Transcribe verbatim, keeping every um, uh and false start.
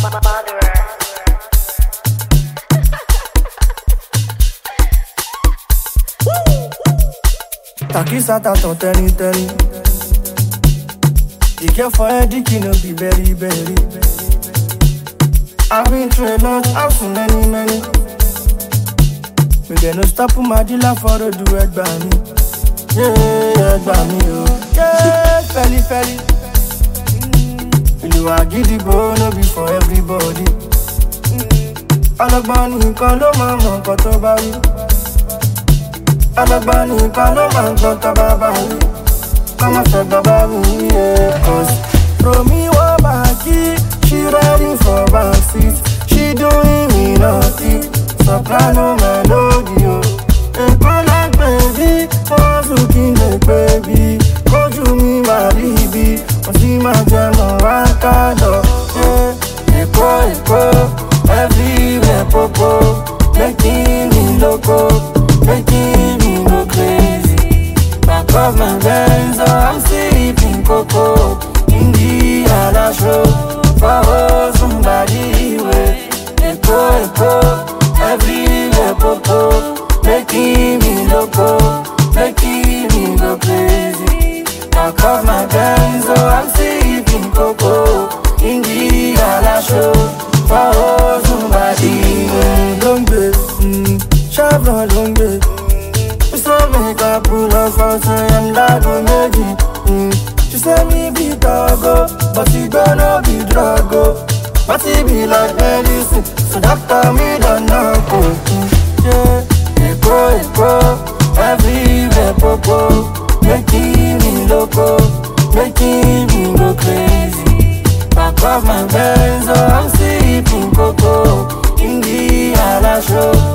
Takisa taton teni teni. You care for a dick, you know be very very. I've been through a lot, I've seen many many. We get no stop my dealer for the do it by me. Yeah, by me, oh. Yeah, felly felly. You are giddy, but no be for everybody. Alagbani nǹkan ló máa mọ nǹkan tó bá wí. Alagbani nǹkan ló máa gbọ́ tó bá bá wí. Kọ́mọ fẹ́ bàbá mi yé. Cause Romi wá bàjí, she ready for backseat. She doing me naughty, soprano melody o. Nǹkan like baby, wọ́n tún kí n lè baby. Kójú mi wà rí ibi, mo sì máa jẹ mọ́ wá ká lọ. Èkó èkó. Everywhere popo, making me loco, making me go crazy. Back of my Benz, oh, I'm sipping cocoa. In the other show, for somebody way. Echo, echo, everywhere popo, making me loco, making me go crazy. Back of my Benz, oh, I'm sipping cocoa. In the other show, for somebody long way, Chevron long way. We say make a pull up for say and that go magic. She say me be doggo, but she gonna be druggo. But she be like medicine, so doctor me don't know. Yeah, echo echo, everywhere popo, making me loco, making me go crazy. Back of my Benz, oh, I'm sipping cocoa in the other show.